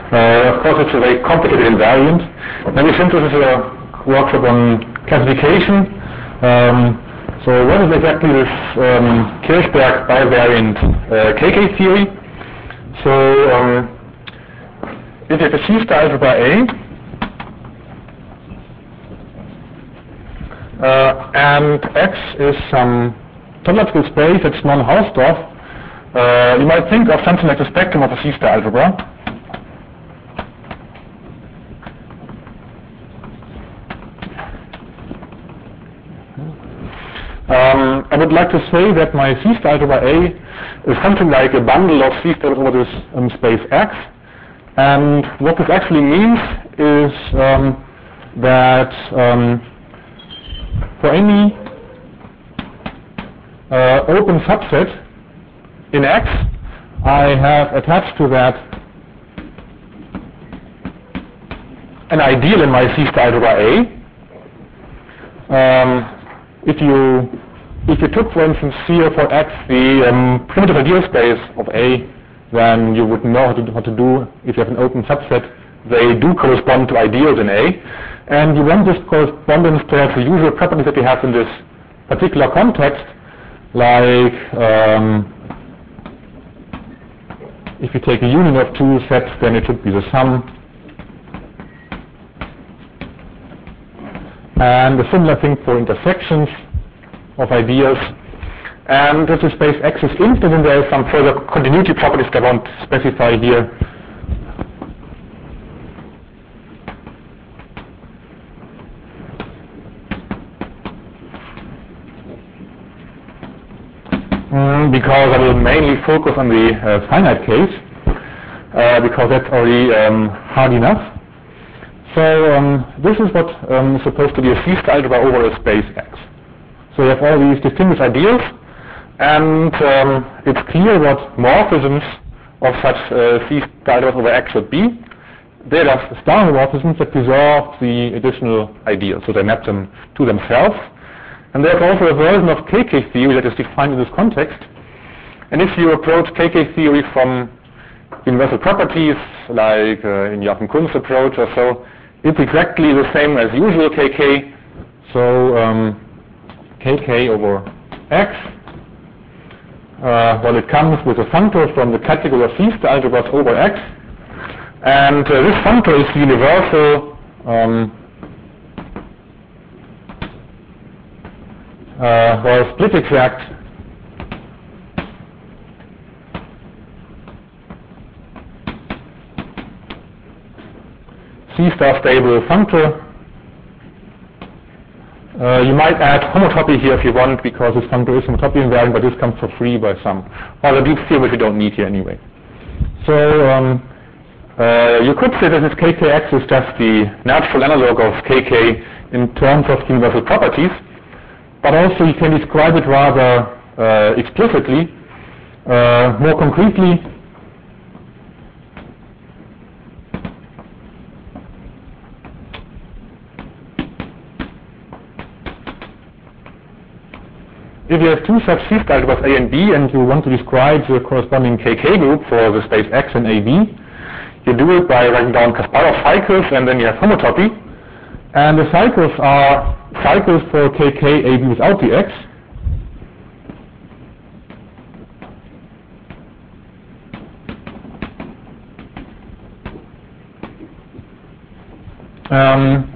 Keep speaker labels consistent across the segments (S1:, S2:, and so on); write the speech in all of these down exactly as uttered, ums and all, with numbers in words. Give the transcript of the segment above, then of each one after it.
S1: Uh, of course, it's a very complicated invariant. Maybe since this is a workshop on classification, um, so what is exactly this um, Kirchberg bivariant uh, K K theory? So um, if you have a C-star algebra A, uh, and X is some topological space that's non-Hausdorff, uh, you might think of something like the spectrum of a C-star algebra. Um, I would like to say that my C-star algebra A is something like a bundle of C-stars over this um, space X. And what this actually means is um, that um, for any uh, open subset in X, I have attached to that an ideal in my C-star algebra A. Um, if you if you took, for instance, here for X the um, primitive ideal space of A, then you would know how to, how to do if you have an open subset. They do correspond to ideals in A, and you want this correspondence to have the usual properties that we have in this particular context, like um, if you take a union of two sets, then it should be the sum. And a similar thing for intersections of ideals. And if the space X is infinite, then there is some further continuity properties that I won't specify here. Mm, because I will mainly focus on the uh, finite case, uh, because that's already um, hard enough. So um, this is what um, is supposed to be a C-star algebra over a space X. So you have all these distinguished ideals, and um, it's clear what morphisms of such uh, C-star algebras over X should be. They're just star morphisms that preserve the additional ideals, so they map them to themselves. And there's also a version of K K theory that is defined in this context. And if you approach K K theory from universal properties, like uh, in Joachim Kunst's approach or so, it's exactly the same as usual K K. So um, K K over X, uh, well, it comes with a functor from the category of C-star algebras over X, and uh, this functor is universal um, uh, or split exact C-star stable functor. Uh, you might add homotopy here if you want, because this functor is homotopy invariant, but this comes for free by some other deep theorem which you don't need here anyway. So um, uh, you could say that this K K X is just the natural analog of K K in terms of universal properties, but also you can describe it rather uh, explicitly, uh, more concretely. If you have two such C-star algebras A and B, and you want to describe the corresponding K K group for the space X and A B, you do it by writing down Kasparov cycles, and then you have homotopy. And the cycles are cycles for K K A B without the X. Um,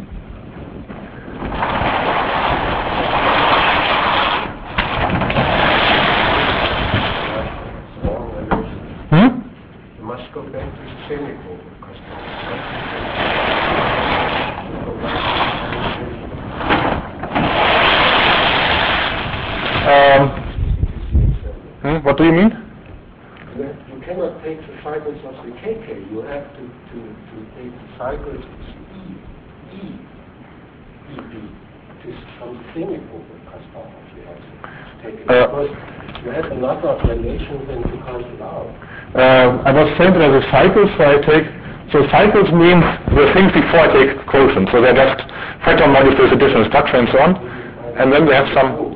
S1: Um, hmm, what do you mean?
S2: You cannot take the cycles of the K K. You have to, to, to take the cycles E, E, E, B. It is something with Kasparov. You have to take it. Uh, because you have another relation than you cancel out.
S1: Uh, I was saying that as a cycle, so I take, so cycles means the things before I take quotient. So they're just factor minus this additional structure and so on. And then they have some.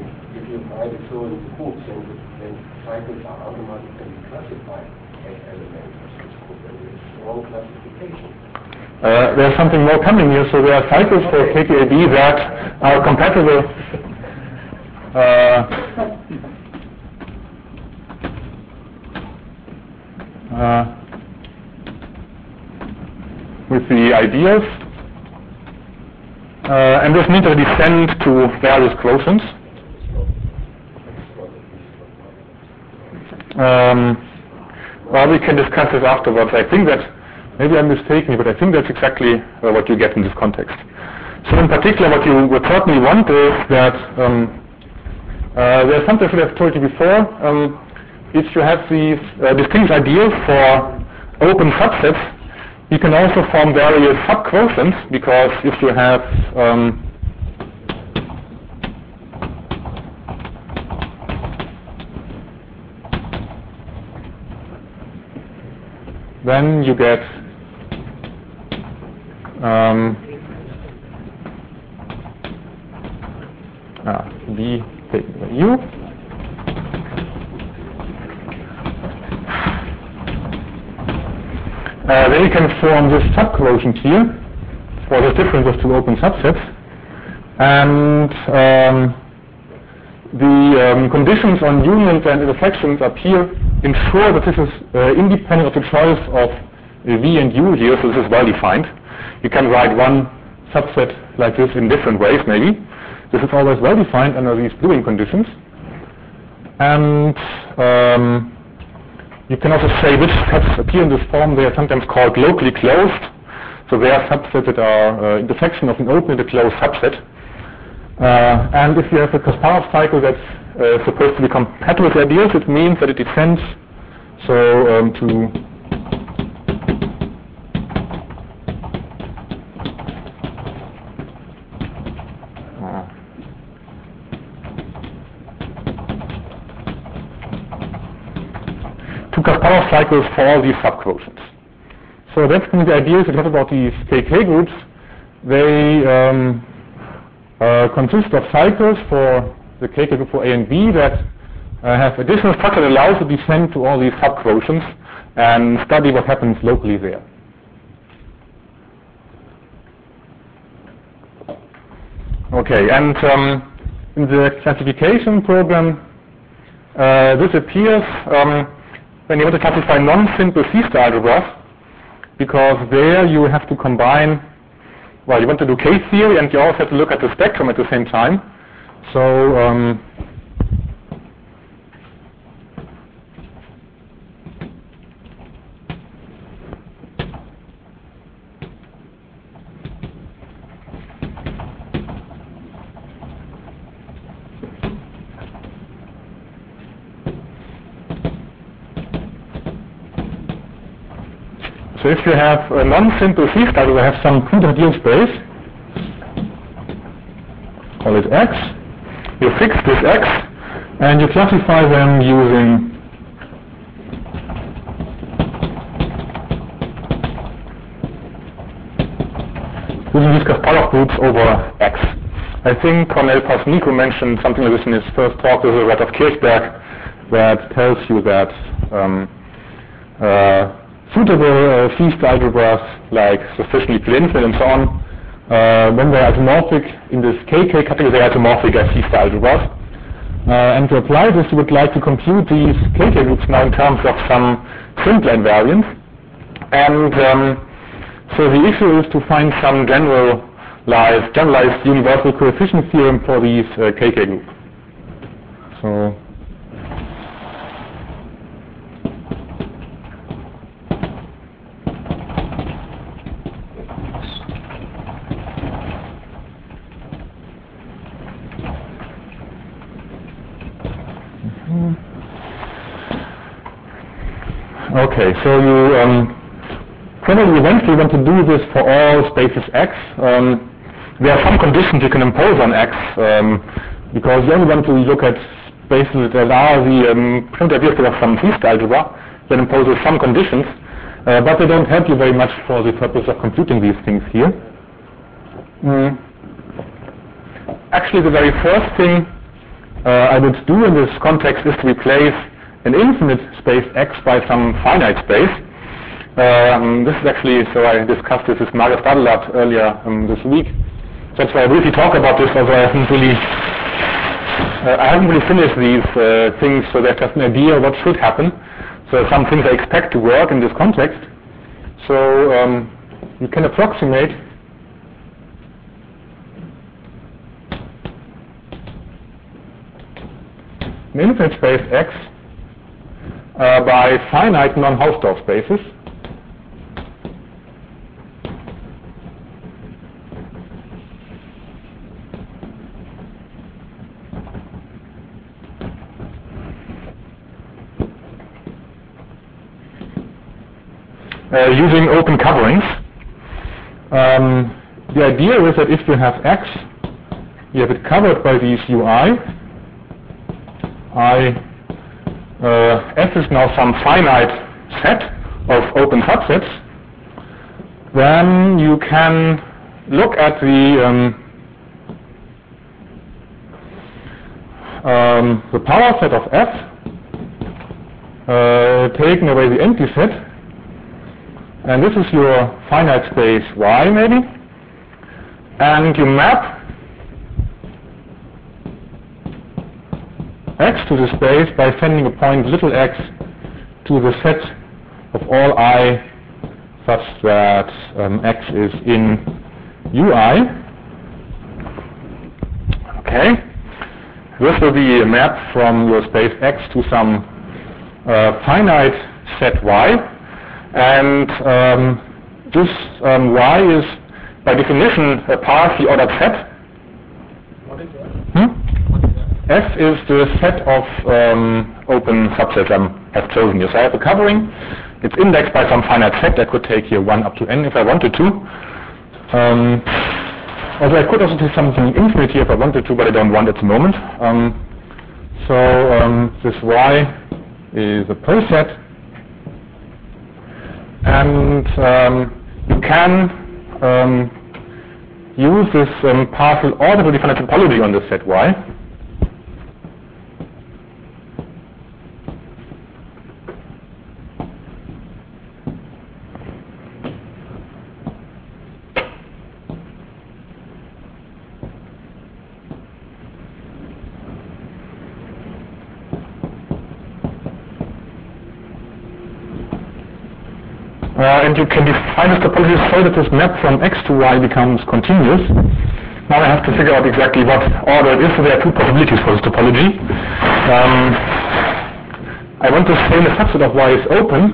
S2: Cycles are automatically classified as elements of this group, and it's all classified. application.
S1: Uh, there's something more coming here, so there are cycles for K K A B that are compatible uh, uh, with the ideas, uh, and this means that they descend to various quotients. Um, well, we can discuss this afterwards. I think that maybe I'm mistaken, but I think that's exactly uh, what you get in this context. So in particular, what you would certainly want is that um, uh, there's something I should have told you before. Um, if you have these uh, distinct ideals for open subsets, you can also form various subquotients, because if you have um, then you get um, ah, B taken by U. Uh, then you can form this subquotient here for the difference of two open subsets, and um, the um, conditions on unions and intersections up here ensure that this is uh, independent of the choice of uh, V and U here, so this is well defined. You can write one subset like this in different ways, maybe. This is always well defined under these Bluing conditions. And um, you can also say which sets appear in this form. They are sometimes called locally closed. So they are subsets that are uh, intersection of an open and a closed subset. Uh, and if you have a Kasparov cycle that's uh, supposed to be compatible with ideals, it means that it descends so um, to uh, to Kasparov cycles for all these subquotients. So that's going to be the ideas. If you talk about these K K groups, they um, uh, consist of cycles for the K K group for A and B that uh, have additional structure that allows to descend to all these subquotients and study what happens locally there. Okay, and um, in the classification program, uh, this appears um, when you want to classify non-simple C-star algebras, because there you have to combine, well, you want to do K-theory and you also have to look at the spectrum at the same time. So um, So if you have a non-simple C-star, you have some pre-ideal space, call it X. You fix this X, and you classify them using using these Kasparov groups over X. I think Cornel Pasnico mentioned something like this in his first talk. There's a Rat of Kirchberg that tells you that um, uh, suitable uh, C-star algebras like sufficiently infinite and so on, uh, when they are isomorphic in this K K category, they are isomorphic as C-star algebras. Uh, and to apply this, you would like to compute these K K groups now in terms of some simpler invariants. And um, so the issue is to find some generalized, generalized universal coefficient theorem for these uh, K K group. So. Okay, so you um, probably eventually want to do this for all spaces X. Um, there are some conditions you can impose on X, um, because you only want to look at spaces that are the um, primitive ideas of some C-star algebra that imposes some conditions, uh, but they don't help you very much for the purpose of computing these things here. Mm. Actually, the very first thing uh, I would do in this context is to replace an infinite space X by some finite space. Um, this is actually, so I discussed this with Marius Dadelat earlier um, this week. That's why I briefly talk about this, although I haven't really, uh, I haven't really finished these uh, things, so there's just an idea what should happen. So some things I expect to work in this context. So um, you can approximate an infinite space X uh, by finite non-Hausdorff spaces. Uh, using open coverings. Um, the idea is that if you have X, you have it covered by these Ui. I, uh, F is now some finite set of open subsets. Then you can look at the um, um, the power set of F, uh, taking away the empty set. And this is your finite space Y, maybe. And you map X to the space by sending a point little x to the set of all I such that um, X is in Ui. Okay. This will be a map from your space X to some uh, finite set Y. And um, this um, Y is, by definition, a partially ordered set.
S2: What is that?
S1: Hmm?
S2: What is that?
S1: F is the set of um, open subsets I have chosen here. So I have a covering. It's indexed by some finite set. I could take here one up to n if I wanted to. Um, although I could also take something infinite here if I wanted to, but I don't want at the moment. Um, so um, this Y is a poset. And um, you can um, use this um, partial order to define a topology on this set Y. Uh, and you can define this topology so that this map from X to Y becomes continuous. Now I have to figure out exactly what order it is, so there are two possibilities for this topology. Um, I want to say the subset of Y is open.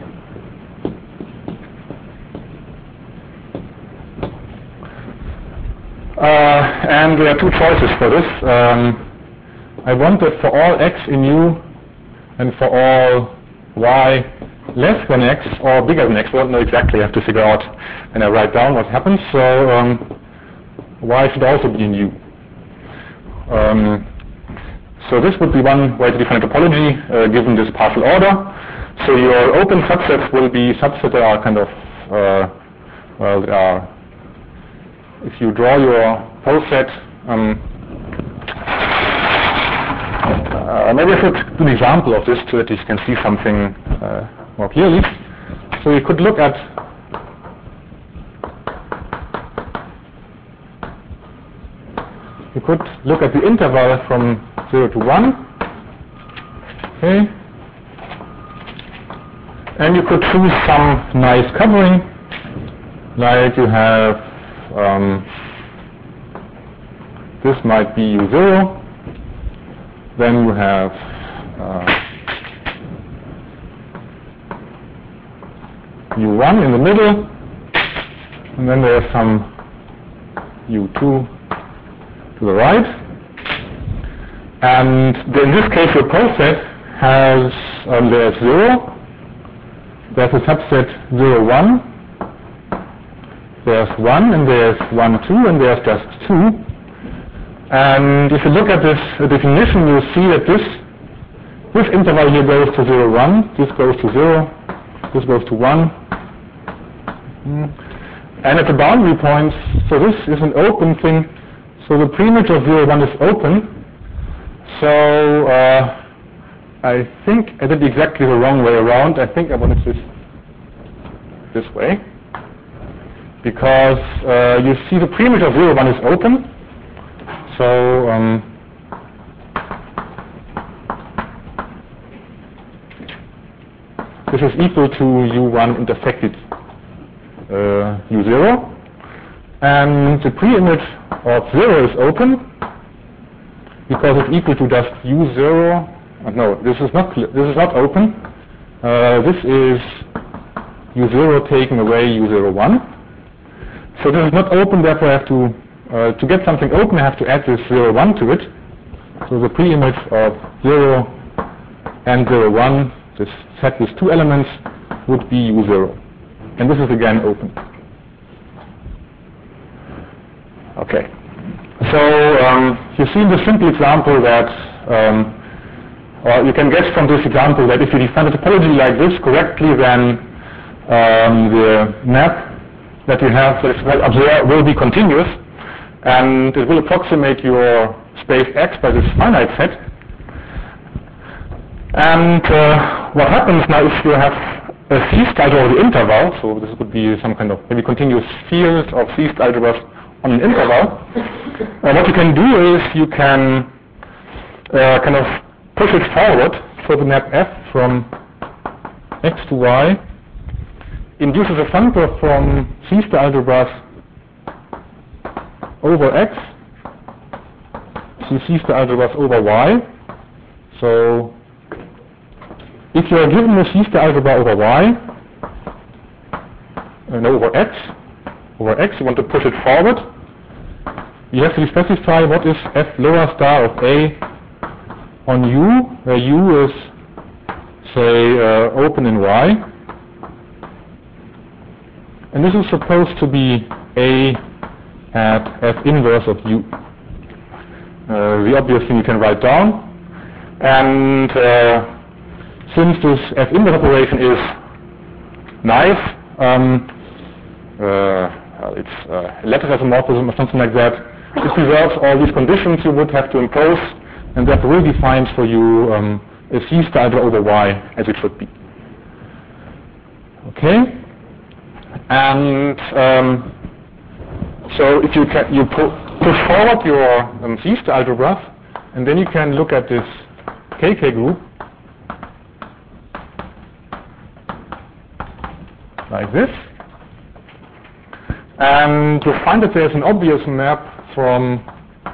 S1: Uh, and there are two choices for this. Um, I want that for all X in U and for all Y less than X or bigger than X. I don't know exactly. I have to figure out when I write down what happens. So um, Y should also be in U. Um, so this would be one way to define a topology uh, given this partial order. So your open subsets will be subsets that are kind of, uh, well, they are, if you draw your poset, um, uh, maybe I should do an example of this so that you can see something uh, more clearly. So you could look at you could look at the interval from zero to one. Okay. And you could choose some nice covering, like you have um, this might be U zero, then you have uh, U one in the middle, and then there's some U two to the right. And in this case your poset has, um, there's zero, there's a subset zero one, there's one, and there's one two, and there's just two. And if you look at this uh, definition, you see that this this interval here goes to zero one, this goes to zero, this goes to one. And at the boundary points, so this is an open thing, so the preimage of zero one is open. So uh, I think I did exactly the wrong way around. I think I wanted this this way, because uh, you see the preimage of zero, one is open. So um, this is equal to u one intersected uh, u zero, and the preimage of zero is open because it's equal to just u zero. Uh, no, this is not this is not open. Uh, this is u zero taking away u zero one. So this is not open. Therefore, I have to uh, to get something open, I have to add this zero one to it. So the preimage of zero and zero one, this set with two elements, would be u zero, and this is again open. Okay. So um, you see in the simple example that, um, or you can guess from this example that if you define a topology like this correctly, then um, the map that you have that is observed will be continuous, and it will approximate your space X by this finite set. And uh, what happens now if you have a C-state over the interval, so this would be some kind of maybe continuous field of C-state algebras on an interval. Uh, what you can do is you can uh, kind of push it forward, so the map F from X to Y induces a functor from C-state algebras over X to C-state algebras over Y. So if you are given a C-state algebra over Y and over X, over X, you want to push it forward, you have to specify what is F lower star of A on U, where U is, say, uh, open in Y. And this is supposed to be A at F inverse of U. Uh, the obvious thing you can write down. And uh, since this F inverse operation is nice, um, uh, it's uh, lattice isomorphism or something like that, it preserves all these conditions you would have to impose, and that really defines for you um, a C-state algebra over Y as it should be. Okay? And um, so if you can, you pu push forward your um, C-state algebras, and then you can look at this K K group like this, and you find that there's an obvious map from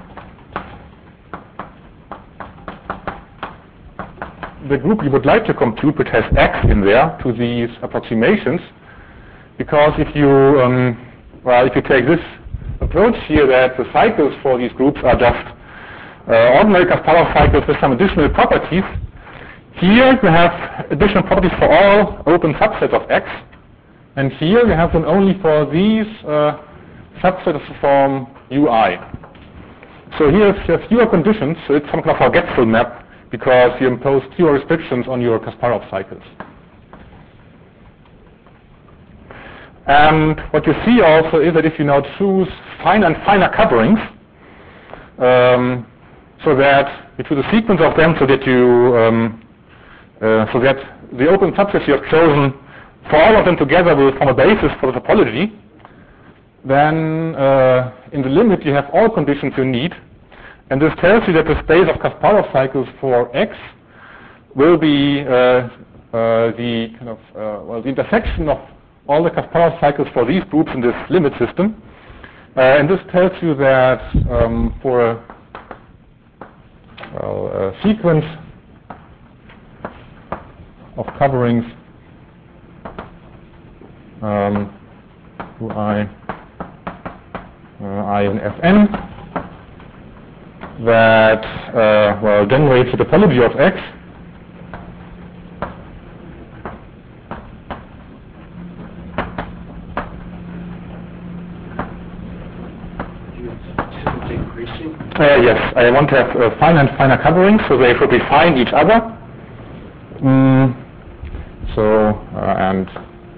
S1: the group you would like to compute, which has X in there, to these approximations. Because if you, um, well, if you take this approach here, that the cycles for these groups are just uh, ordinary Kasparov cycles with some additional properties. Here you have additional properties for all open subsets of X, and here you have them only for these uh, subsets from U I. So here you have fewer conditions, so it's some kind of forgetful map because you impose fewer restrictions on your Kasparov cycles. And what you see also is that if you now choose finer and finer coverings, um, so that you choose a sequence of them so that you, um, uh, so that the open subsets you have chosen for all of them together will form a basis for the topology, then uh, in the limit you have all conditions you need, and this tells you that the space of Kasparov cycles for X will be uh, uh, the kind of uh, well the intersection of all the Kasparov cycles for these groups in this limit system, uh, and this tells you that um, for a, well, a sequence of coverings um, I uh, I in Fn that uh, well generates the topology of X. Uh, yes, I want to have uh, finer and finer coverings, so they should define each other. Mm, so uh, and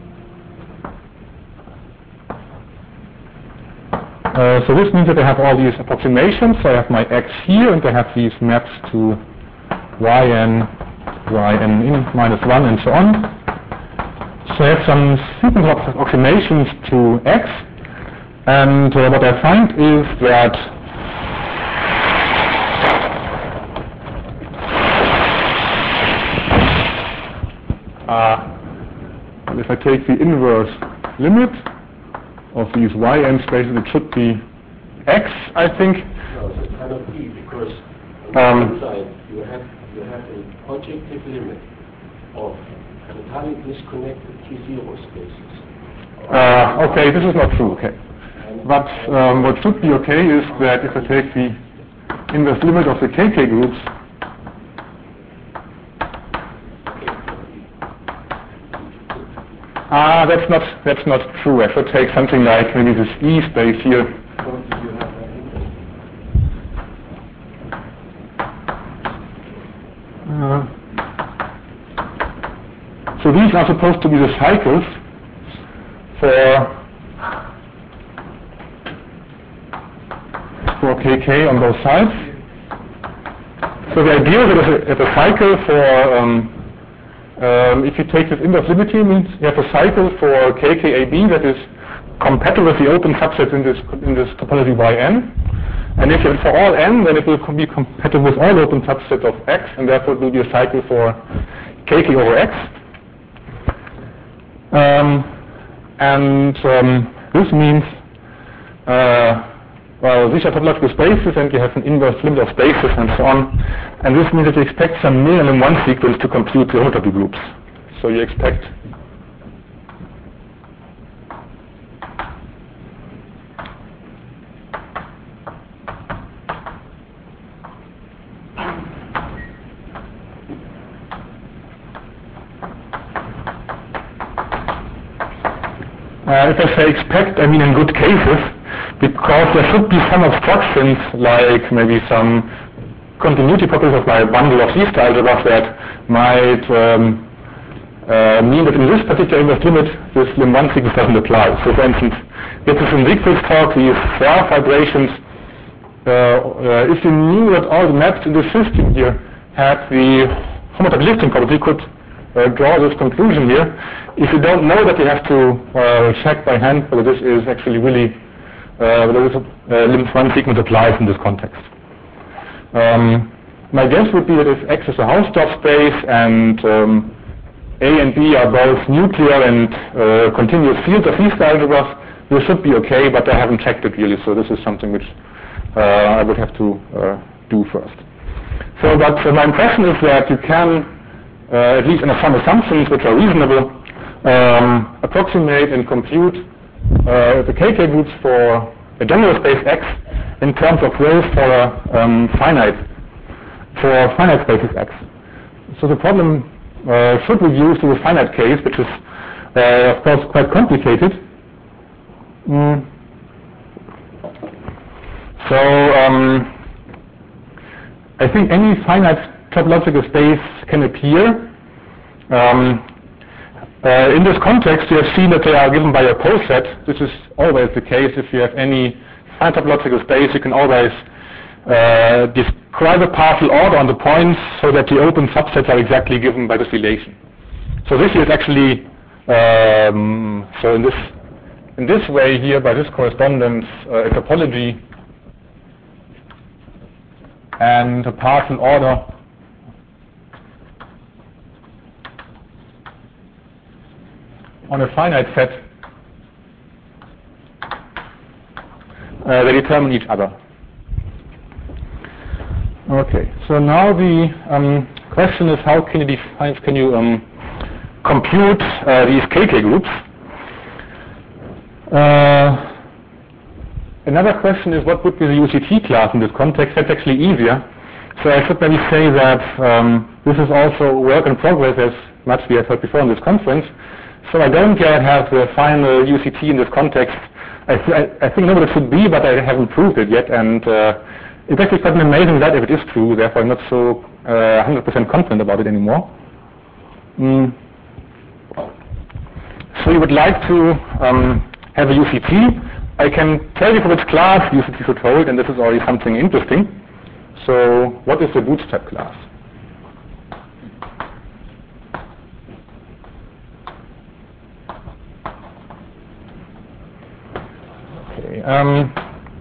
S1: Uh, so this means that I have all these approximations. So I have my X here, and I have these maps to Yn, Yn in minus one, and so on. So I have some sequence of approximations to X, and uh, what I find is that uh, if I take the inverse limit of these y-n spaces, it should be X, I think.
S2: No, it cannot be, because on
S1: Um,
S2: the one side you have you have an objective limit of entirely disconnected T zero spaces.
S1: Uh, okay, this is not true. Okay, but um, what should be okay is that if I take the inverse limit of the K K groups, ah, that's not that's not true. I should take something like maybe this E space here. Uh, so these are supposed to be the cycles for for K K on both sides. So the idea is that at a cycle for um, um, if you take this inverse limit here, means you have a cycle for K K A B that is compatible with the open subsets in this in this topology Y n. And if it's for all n, then it will be compatible with all open subsets of X, and therefore it will be a cycle for K K over X. Um, and um, this means, uh, well, these are topological spaces, and you have an inverse limit of spaces and so on. And this means that you expect some minimum one sequence to compute the homotopy groups. So you expect Uh, if I say expect, I mean in good cases, because there should be some obstructions, like maybe some continuity properties of my bundle of Z-star algebras that might um, uh, mean that in this particular inverse limit, this lim one sequence doesn't apply. So for instance, this is in Siegfried's talk, these Serre vibrations, uh, uh, if you knew that all the maps in the system here had the homotopy listing property, you could Uh, draw this conclusion here. If you don't know that, you have to uh, check by hand whether this is actually really uh, whether this uh, lim one sequence applies in this context. Um, my guess would be that if X is a Hausdorff space and um, A and B are both nuclear and uh, continuous fields of Z-star algebras, this should be okay, but I haven't checked it really, so this is something which uh, I would have to uh, do first. So, but uh, my impression is that you can Uh, at least under some assumptions which are reasonable, um, approximate and compute uh, the K K groups for a general space X in terms of rows for a um, finite, for finite spaces X. So the problem uh, should reduce to the finite case, which is uh, of course quite complicated. Mm. So um, I think any finite topological space can appear. Um, uh, in this context, you have seen that they are given by a pole set. This is always the case. If you have any finite topological space, you can always uh, describe a partial order on the points so that the open subsets are exactly given by this relation. So this is actually um, so in this in this way here by this correspondence uh, a topology and a partial order on a finite set, uh, they determine each other. Okay, so now the um, question is how can you define, can you um, compute uh, these K K groups? Uh, another question is what would be the U C T class in this context? That's actually easier. So I should maybe say that um, this is also work in progress, as much we have heard before in this conference. So I don't yet have the final U C T in this context. I, th I, I think no, it should be, but I haven't proved it yet. And uh, it's actually quite an amazing that if it is true. Therefore, I'm not so uh, one hundred percent confident about it anymore. Mm. So you would like to um, have a U C T. I can tell you for which class U C T should hold, and this is already something interesting. So what is the bootstrap class? Okay. Um,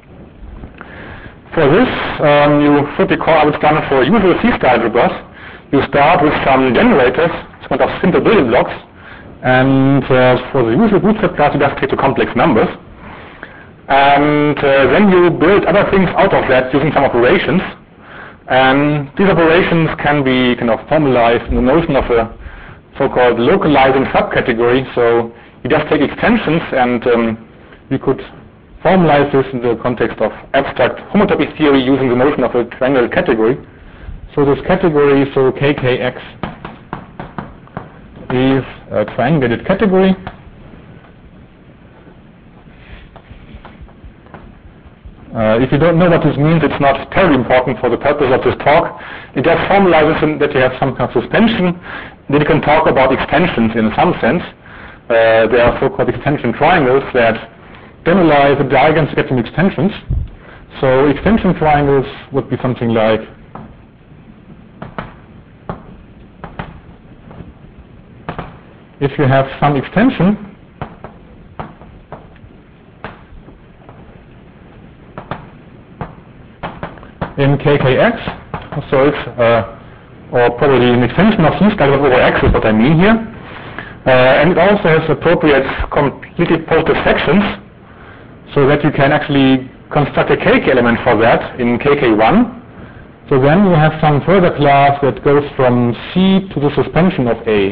S1: for this, um, you should recall I would start for usual C-star algebras. You start with some generators, some kind of simple building blocks, and uh, for the usual bootstrap class you just take the complex numbers. And uh, then you build other things out of that using some operations. And these operations can be kind of formalized in the notion of a so-called localizing subcategory. So you just take extensions, and um, you could formalize this in the context of abstract homotopy theory using the notion of a triangular category. So this category, so K K X, is a triangulated category. Uh, if you don't know what this means, it's not terribly important for the purpose of this talk. It just formalizes in that you have some kind of suspension. Then you can talk about extensions in some sense. Uh, there are so-called extension triangles that generalize the diagrams to get some extensions. So extension triangles would be something like if you have some extension in K K X, so it's uh, or probably an extension of C star over X is what I mean here, uh, and it also has appropriate completely positive sections, so that you can actually construct a K K element for that in K K one. So then you have some further class that goes from C to the suspension of A,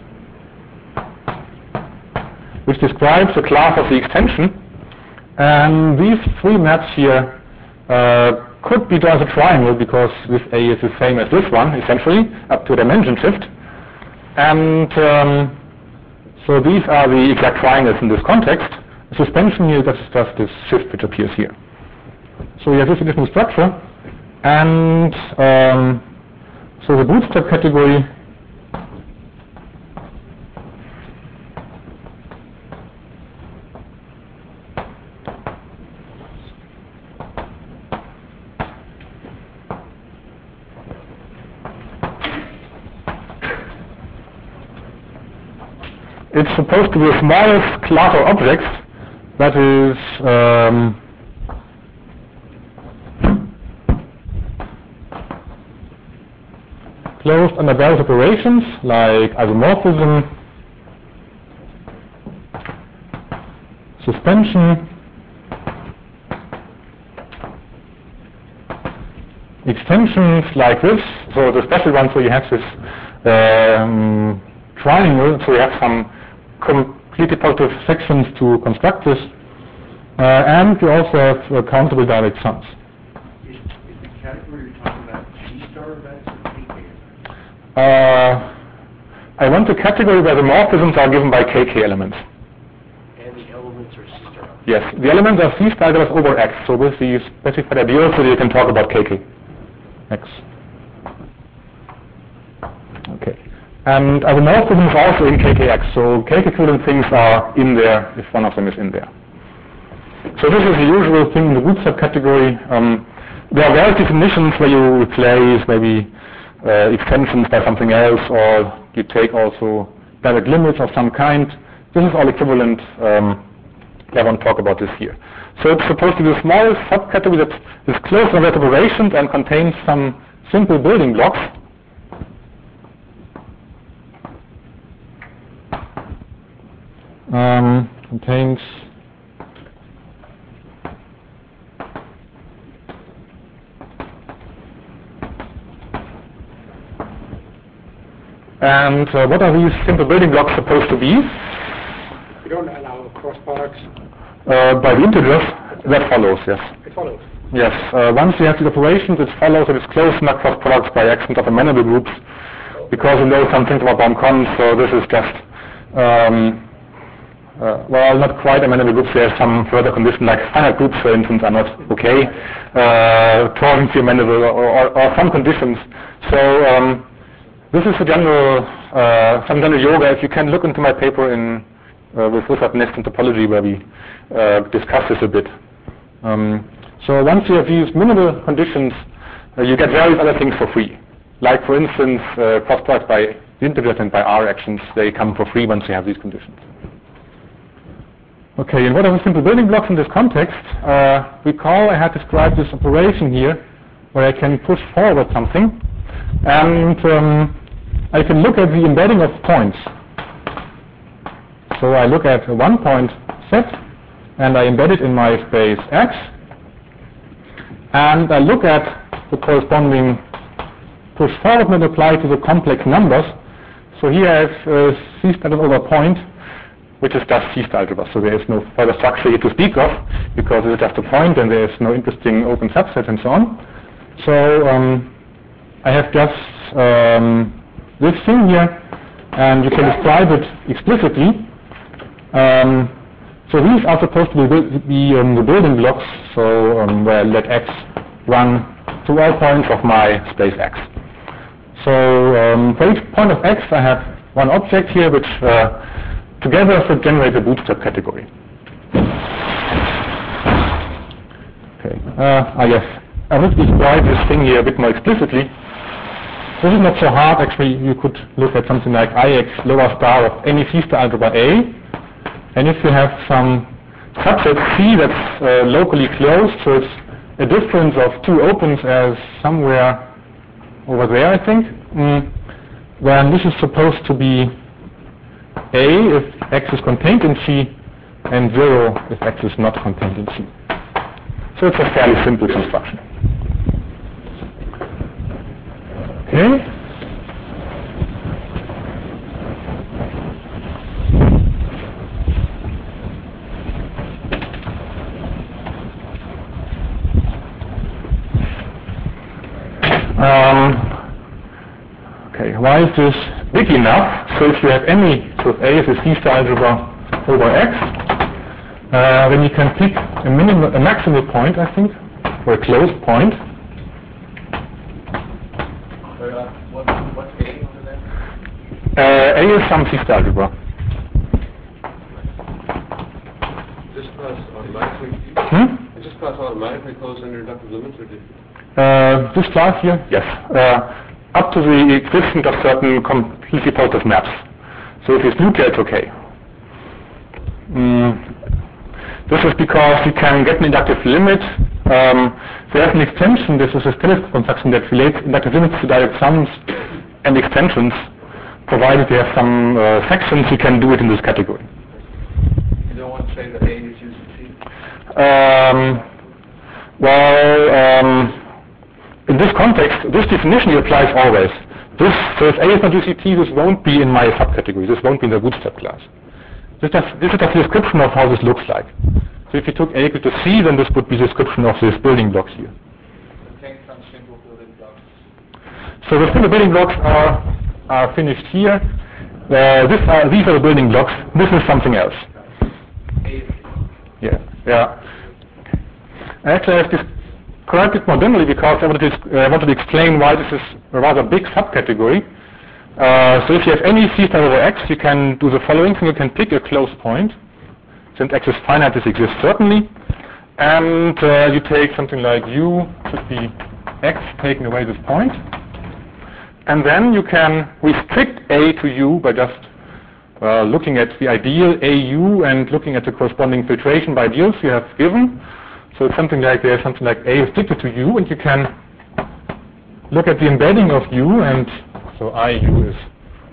S1: which describes the class of the extension, and these three maps here uh, could be drawn as a triangle because this A is the same as this one, essentially, up to a dimension shift. And um, so these are the exact triangles in this context. The suspension here, that's just this shift which appears here. So we have this additional structure, and um, so the bootstrap category it's supposed to be the smallest class of objects that is um, closed under various operations like isomorphism, suspension, extensions like this. So the special one, so you have this um, triangle, so you have some completely positive sections to construct this, uh, and you also have uh, countable direct sums.
S2: Is, is the category you're talking about C-star events or K K events?
S1: Uh, I want a category where the morphisms are given by K K elements.
S2: And the elements are C-star?
S1: Yes, the elements are C-star over X, so with the specified ideal, so you can talk about K K X. Okay. And isomorphism is also in K K X, so K K equivalent things are in there if one of them is in there. So this is the usual thing in the bootstrap category. Um, there are various definitions where you replace maybe uh, extensions by something else, or you take also direct limits of some kind. This is all equivalent. Um, I won't talk about this here. So it's supposed to be a small subcategory that is closed on that operations and contains some simple building blocks. Um, contains and uh, what are these simple building blocks supposed to be?
S2: You don't allow cross products?
S1: Uh, by the integers, that follows, yes.
S2: It follows?
S1: Yes, uh, once you have these operations, it follows that it's closed not cross products by actions of amenable groups, because you know some things about Baum-Connes, so this is just um, Uh, well, not quite amenable groups. There are some further conditions, like finite groups, for instance, are not okay. Uh, torsion amenable, or, or, or some conditions. So um, this is a general, uh, some general yoga. If you can look into my paper in uh, with Richard Nest in topology, where we uh, discuss this a bit. Um, so once you have these minimal conditions, uh, you get various other things for free. Like, for instance, uh, cross products by integers and by R actions, they come for free once you have these conditions. Okay, and what are the simple building blocks in this context? Uh, recall I had described this operation here where I can push forward something, and um, I can look at the embedding of points. So I look at a one point set and I embed it in my space X, and I look at the corresponding push forward and apply to the complex numbers. So here I have uh, C standard over point, which is just C star algebra. So there is no further structure here to speak of, because it is just a point and there is no interesting open subset and so on. So um, I have just um, this thing here, and you can describe it explicitly. Um, so these are supposed to be, be um, the building blocks, so um, where I let X run to all points of my space X. So um, for each point of X I have one object here which uh, together should generate a bootstrap category. Okay. Uh, ah yes, I will describe this thing here a bit more explicitly. This is not so hard. Actually, you could look at something like I X lower star of any C star algebra A, and if you have some subset C that's uh, locally closed, so it's a difference of two opens as somewhere over there, I think, mm, then this is supposed to be A if X is contained in C, and zero if X is not contained in C. So it's a fairly simple construction. Okay. Um, okay, why is this big enough? So if you have any, so if A is a C star algebra over X, uh, then you can pick a minimum, a maximal point, I think, or a closed point.
S2: Uh, what, what's A over
S1: Uh,
S2: there?
S1: A is some C star algebra.
S2: This class automatically,
S1: Hmm?
S2: this class automatically goes under inductive limits, or did
S1: Uh, this class here, yes, uh, up to the existence of certain completely positive maps. So if it's nuclear, it's okay. Mm. This is because you can get an inductive limit. Um, there's an extension. This is a statistical construction that relates inductive limits to direct sums and extensions, provided you have some uh, sections. You can do it in this category.
S2: you don't want to say that A is U C C?
S1: Um, well. Um, In this context, this definition applies always. This, so if A is not U C T, this won't be in my subcategory. This won't be in the bootstrap class. This, does, this is just a description of how this looks like. So if you took A equal to C, then this would be the description of this building block here.
S2: Take some simple building blocks.
S1: So the simple building blocks are, are finished here. Uh, this are, these are the building blocks. This is something else.
S2: A is
S1: Yeah, yeah. Actually, I have this correct it more generally because I wanted, to, uh, wanted to explain why this is a rather big subcategory. Uh, so if you have any C star over X, you can do the following thing. You can pick a closed point. Since X is finite, this exists certainly. And uh, you take something like U, should be X, taking away this point. And then you can restrict A to U by just uh, looking at the ideal A U and looking at the corresponding filtration by ideals you have given. So it's something like there's something like A restricted to U, and you can look at the embedding of U, and so I U is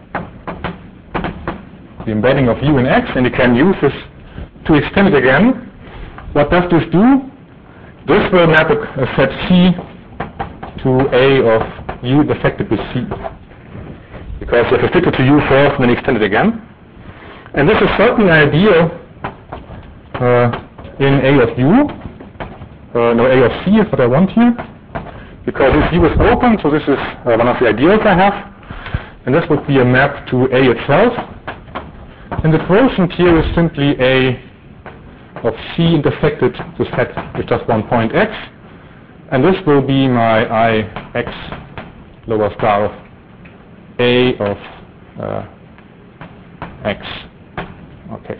S1: the embedding of U in X, and you can use this to extend it again. What does this do? This will map a, a set C to A of U affected with C, because you have restricted to U first and then extend it again. And this is certainly ideal uh, in A of U. Uh, no, A of C is what I want here, because this U is open, so this is uh, one of the ideals I have, and this would be a map to A itself. And the quotient here is simply A of C intersected the set with just one point X, and this will be my I X lower star of A of uh, X. Okay.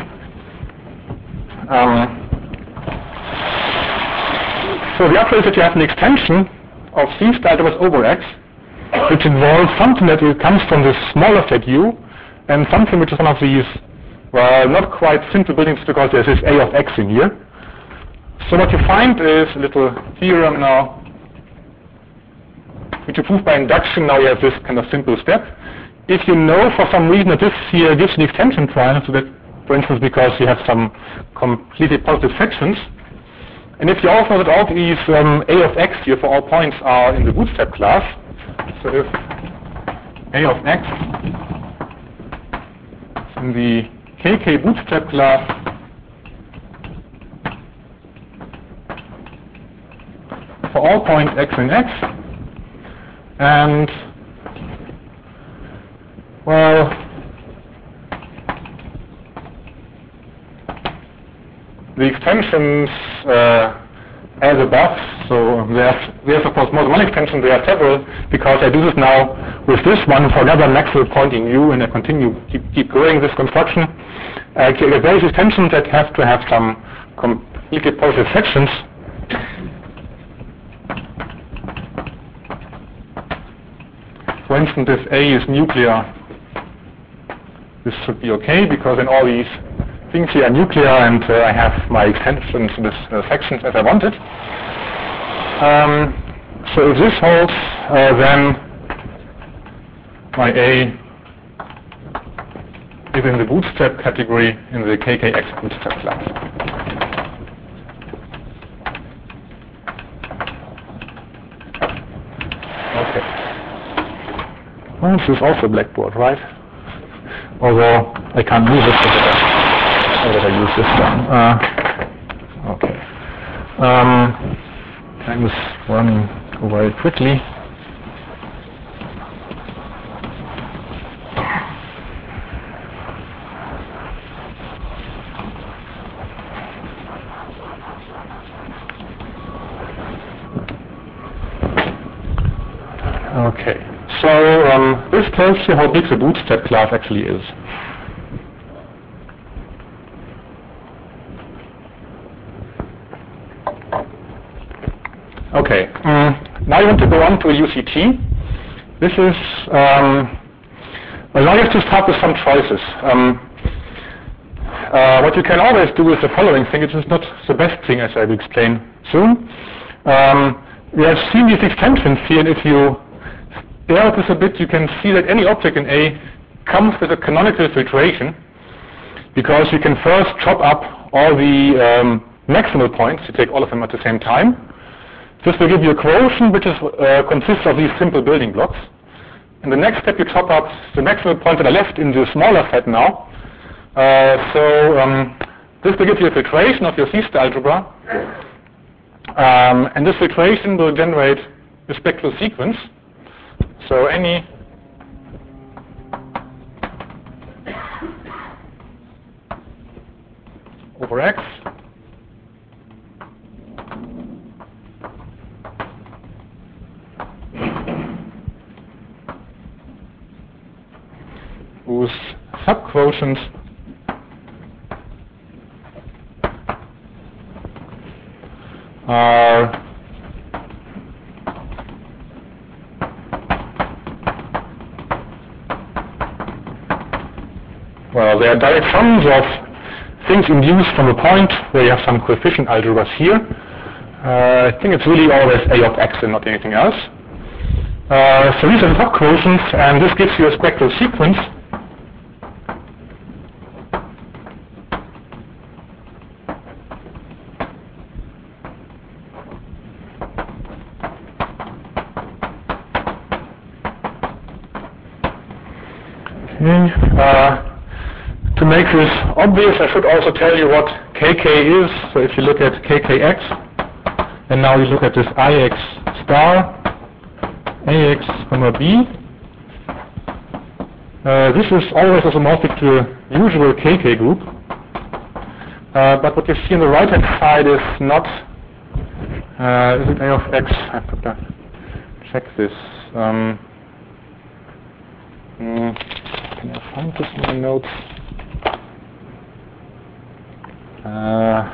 S1: Um, So the upshot is that you have an extension of C star algebras over X, which involves something that comes from this smaller set U, and something which is one of these Well, not quite simple buildings because there's this A of X in here. So what you find is a little theorem now, which you prove by induction. Now you have this kind of simple step. If you know for some reason that this here gives an extension triangle, so that, for instance, because you have some completely positive sections, and if you also know that all these um, A of X here for all points are in the bootstrap class, so if A of X in the K K bootstrap class for all points X in X, and well, the extensions uh, as above, so there's, there's of course more than one extension, there are several, because I do this now with this one for another maximum point in U, and I continue, keep, keep going this construction. Uh, there are various extensions that have to have some completely positive sections. For instance, if A is nuclear, this should be okay, because in all these things here are nuclear, and uh, I have my extensions with uh, sections as I wanted. Um, so if this holds, uh, then my A is in the bootstrap category in the K K X bootstrap class. Okay. Well, this is also Blackboard, right? Although I can't move it, so how did I use this one? Uh, okay. Um, time is running very quickly. Okay. So um, this tells you how big the bootstrap class actually is. Okay. Um, now you want to go on to a U C T. This is um, well, now you have to start with some choices. Um, uh, what you can always do is the following thing. It is not the best thing, as I will explain soon. Um, we have seen these extensions here, and if you stare at this a bit, you can see that any object in A comes with a canonical filtration, because you can first chop up all the um, maximal points. You take all of them at the same time. This will give you a quotient which is, uh, consists of these simple building blocks. In the next step, you chop up the maximal points that are left in the smaller set now. Uh, so um, this will give you a filtration of your C-star algebra. Um, and this filtration will generate a spectral sequence. So any over X whose subquotients are well, they are direct sums of things induced from a point where you have some coefficient algebras here. Uh, I think it's really always A of X and not anything else. Uh, so these are the subquotients, and this gives you a spectral sequence. Okay. Uh, to make this obvious, I should also tell you what K K is. So if you look at K K X, and now you look at this I X star, A X, comma B. Uh, this is always isomorphic to a usual K K group. Uh, but what you see on the right-hand side is not, uh, is it A of X? I have to check this. Um, mm, can I find this in my notes? Uh,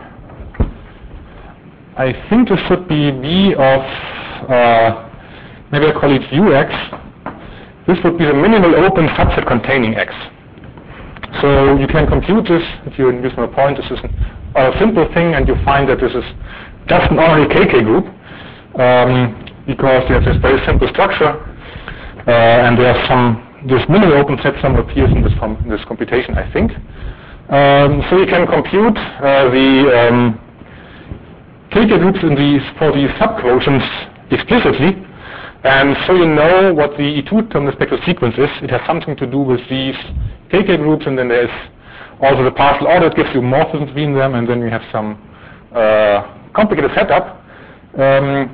S1: I think this should be B of, uh, maybe I call it U X. This would be the minimal open subset containing X. So you can compute this if you use my point. This is a simple thing, and you find that this is just an ordinary K K group um, because you have this very simple structure, uh, and there are some this minimal open set somewhere appears in this, com in this computation, I think. Um, so you can compute uh, the um, K K groups in these for these subquotients explicitly, and so you know what the E two terminal spectral sequence is. It has something to do with these K K groups, and then there's also the partial order. It gives you morphisms between them, and then you have some uh, complicated setup. Um,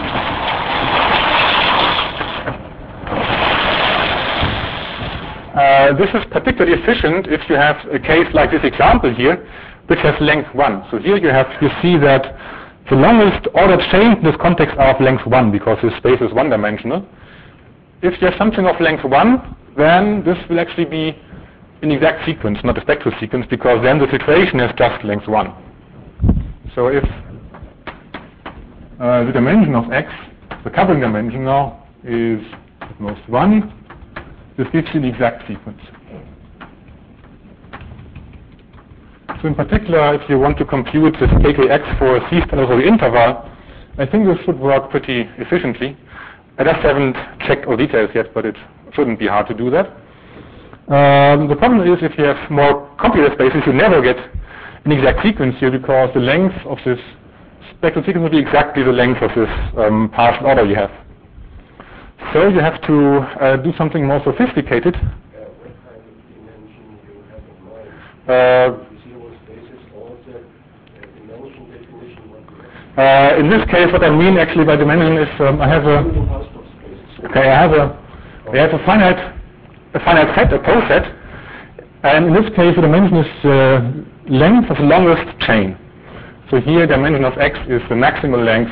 S1: uh, this is particularly efficient if you have a case like this example here, which has length one. So here you have you see that the longest ordered chains in this context are of length one because this space is one-dimensional. If you have something of length one, then this will actually be an exact sequence, not a spectral sequence, because then the situation is just length one. So if uh, the dimension of X, the covering dimension now, is at most one, this gives you the exact sequence. So in particular, if you want to compute this K K X for a C-standard over the interval, I think this should work pretty efficiently. I just haven't checked all details yet, but it shouldn't be hard to do that. Um, the problem is if you have more computed spaces, you never get an exact sequence here because the length of this spectral sequence will be exactly the length of this um, partial order you have. So you have to uh, do something more sophisticated.
S2: Uh, what kind of dimension you have in mind?
S1: Uh,
S2: Zero spaces, all the uh, dimension definition, what you have?
S1: uh, in this case, what I mean actually by dimension is um, I have a okay, I have a I have a finite a finite set, a pole set, and in this case the dimension is the length of the longest chain. So here dimension of X is the maximal length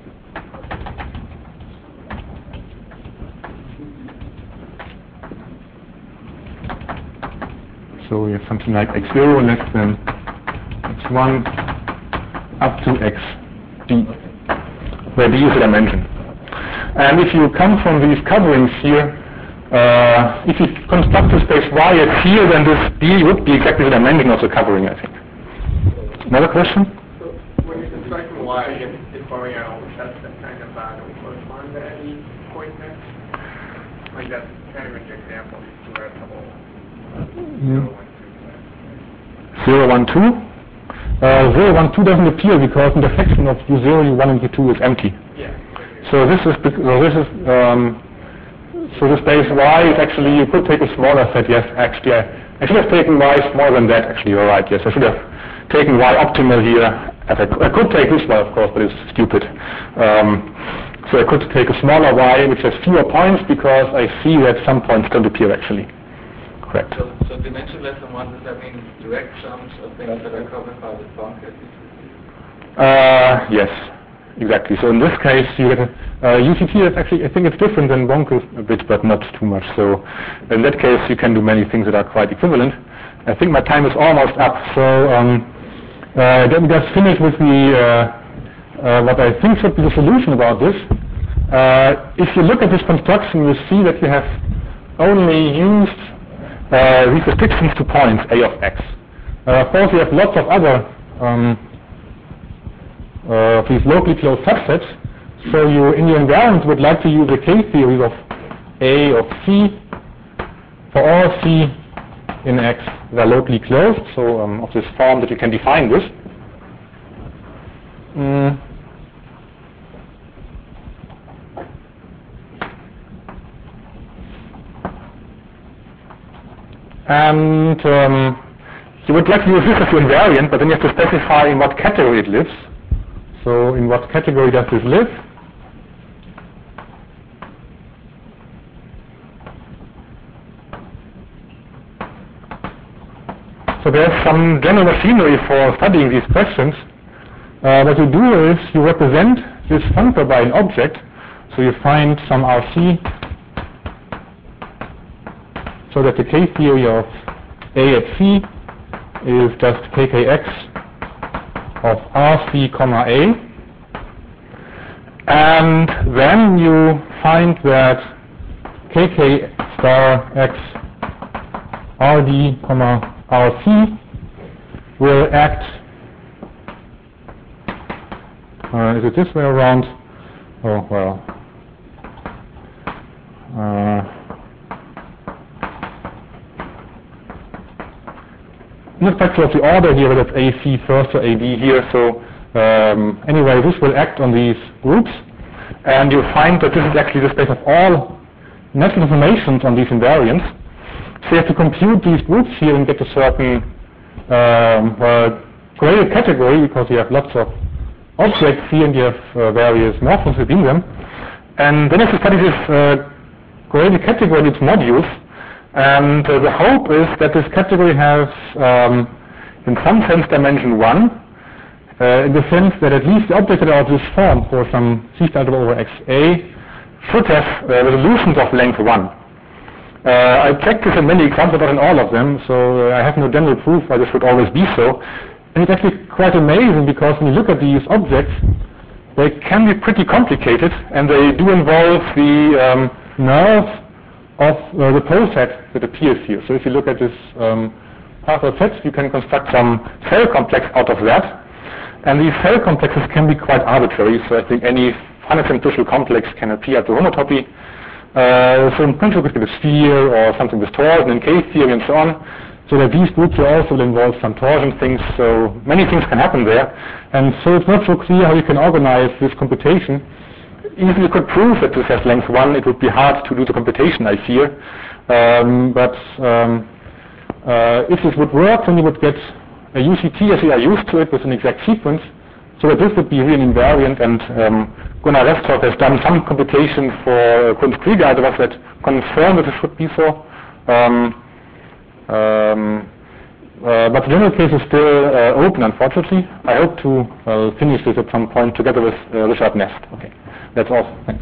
S1: so we have something like X zero less than X one up to X D, where D is the dimension. And if you come from these coverings here, uh, if you construct the space Y at here, then this D would be exactly the dimension of the covering, I think. Another question?
S3: So when you're constructing Y, if Fourier sets that kind of uh, don't correspond to any point there? Like that's kind of an example, these two are a couple
S1: Yeah. zero, one, two? Uh, zero, one, two doesn't appear because the intersection of U zero, U one, and U two is empty.
S3: Yeah.
S1: So this is, so this is, um, so the space Y is actually, you could take a smaller set, yes, actually. I, I should have taken Y smaller than that, actually, you're right, yes. I should have taken Y optimal here. As I, I could take this one, of course, but it's stupid. Um, so I could take a smaller Y, which has fewer points, because I see that some points don't appear, actually. Correct.
S4: So, so dimension less than one, does that mean direct sums of things that are covered by the bucket?
S1: Uh, yes, exactly. So in this case, you get a, uh, U C T is actually, I think it's different than Bonke a bit, but not too much. So in that case, you can do many things that are quite equivalent. I think my time is almost up. So um, uh, let me just finish with the uh, uh, what I think should be the solution about this. Uh, if you look at this construction, you see that you have only used uh, these restrictions to points A of X. Uh, of course, you have lots of other um, uh, these locally closed subsets. So you, in your invariant, would like to use a K-theory of A of C for all C in X that are locally closed, so um, of this form that you can define this. Mm. And um, you would like to use this as your invariant, but then you have to specify in what category it lives. So in what category does this live? So there's some general machinery for studying these questions. Uh, what you do is you represent this functor by an object. So you find some R C so that the K-theory of A at C is just K K X of R C comma A. And then you find that K K star X R D, comma, R C will act, uh, is it this way around? Oh, well. Uh, not quite sure of the order here, whether it's A C first or A D here, so um, anyway, this will act on these groups, and you'll find that this is actually the space of all natural informations on these invariants. So you have to compute these groups here and get a certain um, uh, graded category, because you have lots of objects here and you have uh, various morphisms within them. And then you have to study this uh, graded category and its modules. And uh, the hope is that this category has, um, in some sense, dimension one, uh, in the sense that at least the objects that are of this form for some C star over X A should have uh, resolutions of length one. Uh, I checked this in many examples, but in all of them, so uh, I have no general proof why this should always be so. And it's actually quite amazing, because when you look at these objects, they can be pretty complicated, and they do involve the um, nerves of uh, the pole set that appears here. So if you look at this um, partial sets, you can construct some cell complex out of that. And these cell complexes can be quite arbitrary, so I think any finite simplicial complex can appear at the homotopy. Uh, so in principle, you could get a sphere or something with torsion and K-theory and so on, so that these groups will also involve some torsion things, so many things can happen there. And so it's not so clear how you can organize this computation. Even if you could prove that this has length one, it would be hard to do the computation, I fear. Um, but um, uh, if this would work, then you would get a U C T as we are used to it with an exact sequence, so that this would be really invariant. And um, Gunnar Restorff has done some computation for Kunst-Krieger algebras that confirm that this should be so. Um, um, uh, but the general case is still uh, open, unfortunately. I hope to uh, finish this at some point together with uh, Richard Nest. Okay. That's all. Thanks.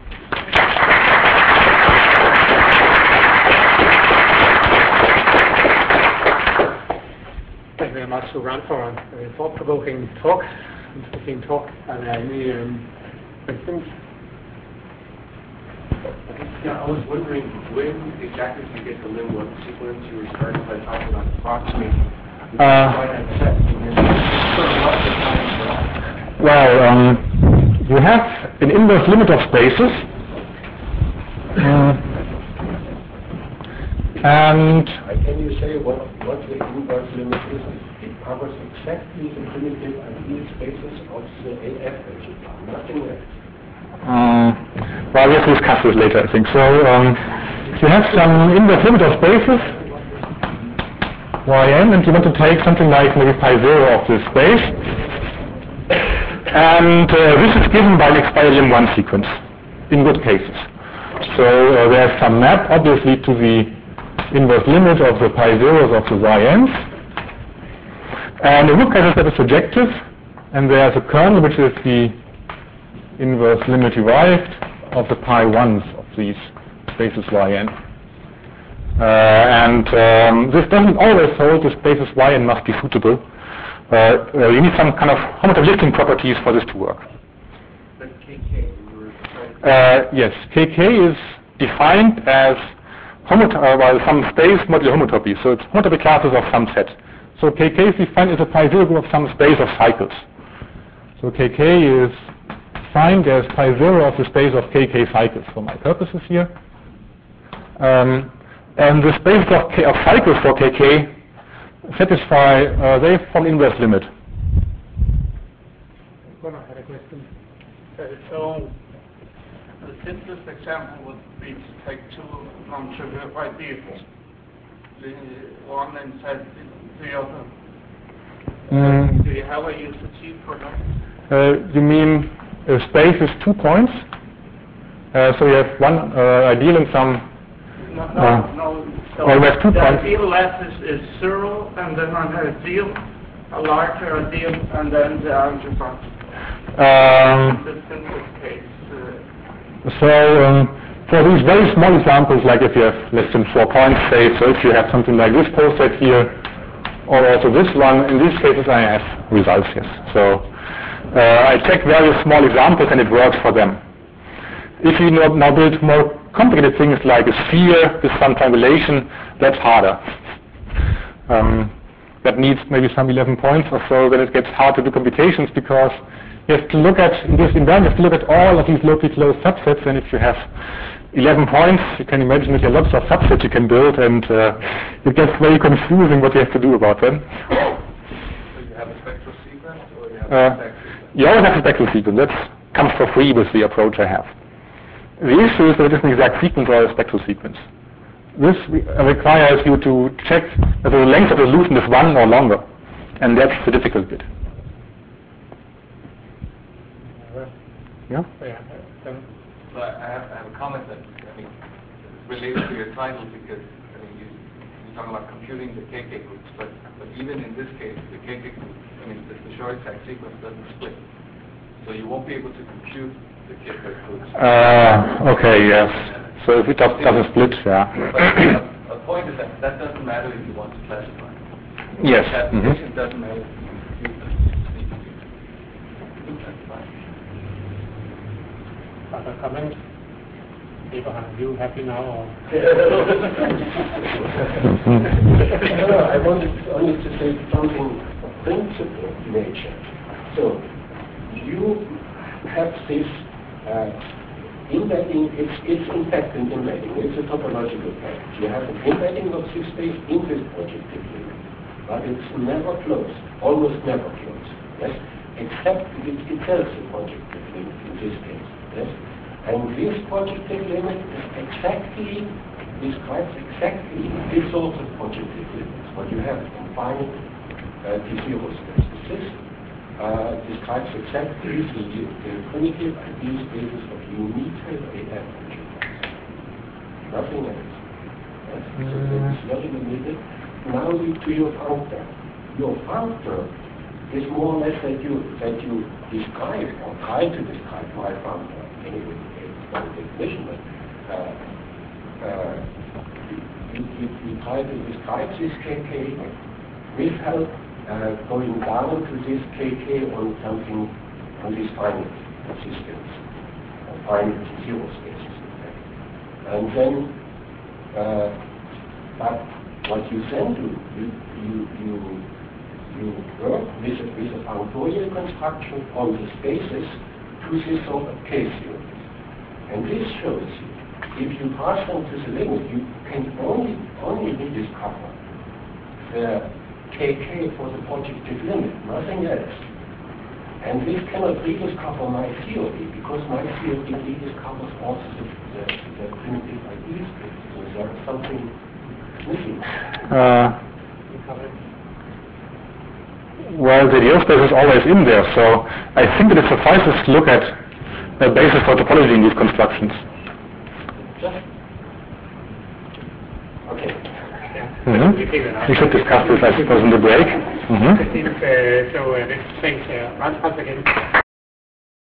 S5: Thank you very much to Ran for a very thought-provoking talk, interesting talk. And any um, questions?
S2: Yeah, I was wondering when exactly did you get the lim one sequence? You were starting by talking about approximating.
S1: Uh, well, um, you have an inverse limit of spaces, uh, and
S2: can you say what, what the inverse limit is? It covers exactly the primitive ideal spaces of the A F algebra, nothing else.
S1: Uh, well, we have to discuss this later, I think. So um, you have some inverse limit of spaces, Yn, and you want to take something like maybe pi zero of this space, and uh, this is given by an expired lim one sequence, in good cases. So uh, there's some map, obviously, to the inverse limit of the pi zeros of the Yns, and in good cases that is surjective, and there's a kernel which is the inverse limit derived of the pi ones of these spaces Yn. Uh, and um, this doesn't always hold. The spaces Yn must be suitable. Uh, uh, you need some kind of homotopy lifting properties for this to work.
S3: But K K, you were
S1: Uh, yes, K K is defined as homot- uh, well, some space modular homotopy. So it's homotopy classes of some set. So K K is defined as a pi zero group of some space of cycles. So K K is defined as pi zero of the space of K K cycles for my purposes here. Um, and the space of, K, of cycles for K K satisfy, uh, they form inverse limit.
S5: Gunnar had a question.
S3: Uh, so the simplest example would be to take two non-trivial ideals, the one inside the, the other.
S1: Mm.
S3: Do you have a U C T for that?
S1: Uh, you mean a space is two points? Uh, so you have one uh, ideal and some.
S3: No, no,
S1: Uh,
S3: no. So
S1: well, we have two
S3: the
S1: points.
S3: ideal left is, is zero, and then an ideal, a larger ideal, and then the algebra.
S1: Um,
S3: The simplest case. Uh,
S1: so um, for these very small examples, like if you have less than four points, say, so if you have something like this pole set here, or also this one, in these cases I have results, yes. So uh, I check various small examples and it works for them. If you now build more complicated things like a sphere with some triangulation, that's harder. um, that needs maybe some eleven points or so, then it gets hard to do computations because you have to look at, in this environment, you have to look at all of these locally closed subsets, and if you have eleven points, you can imagine that there are lots of subsets you can build, and uh, it gets very confusing what you have to do about them.
S4: So you have a spectral sequence, or you have
S1: Uh,
S4: a stack sequence?
S1: You always have a spectral sequence. That comes for free with the approach I have. The issue is that it is an exact sequence or a spectral sequence. This re- requires you to check whether the length of the solution is one or longer, and that's the difficult bit. Yeah?
S5: Yeah. Um,
S4: So I I have, I have a comment that, I mean, related to your title, because, I mean, you, you talk about computing the K K groups, but, but even in this case, the K K group, I mean, the, the short stack sequence doesn't split. So you won't be able to compute the K K groups.
S1: Uh, okay, yes. So if it does, doesn't split, yeah.
S4: But a, a point is that that doesn't matter if you want to classify.
S1: Yes.
S4: Classification
S1: Mhm.
S4: doesn't matter if you compute them. You need to do classify.
S5: Other comments? Abraham, are you happy now? Or?
S2: No, I wanted only to say something of principle nature. So, you have this uh, embedding, it's, it's in fact an embedding, it's a topological fact. You have an embedding of this space in this projective limit, but it's never closed, almost never closed, yes? Except it itself is a projective limit in this case, yes? And this projective limit is exactly, describes exactly this sort of projective limits, what you have confined uh, to zero spaces. This uh, describes exactly the, the primitive ideal spaces of unique A F algebras. Nothing else. Yes? So that is very limited. Now you, to your functor. Your functor is more or less that you that you describe or try to describe my functor. Anyway, it's not a definition, but uh, uh, you, you, you try to describe this K K with help uh, going down to this K K on something on these finite systems, or finite zero spaces, in fact. And then, uh, but what you then do, you you you you work with a, with a functorial construction on the spaces to this sort of K-theory. And this shows you, if you pass them to the limit, you can only only rediscover the K K for the projective limit, nothing else. And this cannot rediscover my theory, because my theory rediscovers also the, the, the primitive ideal space. So there is something missing.
S1: Uh, well, the ideal space is always in there, so I think that it suffices to look at the basis for topology in these constructions.
S2: Just okay.
S5: Yeah.
S1: Mm-hmm.
S5: We take that out.
S1: We should discuss this, I suppose, in the break. Mm-hmm.
S5: I think, uh, so uh, let's thank uh, once once again.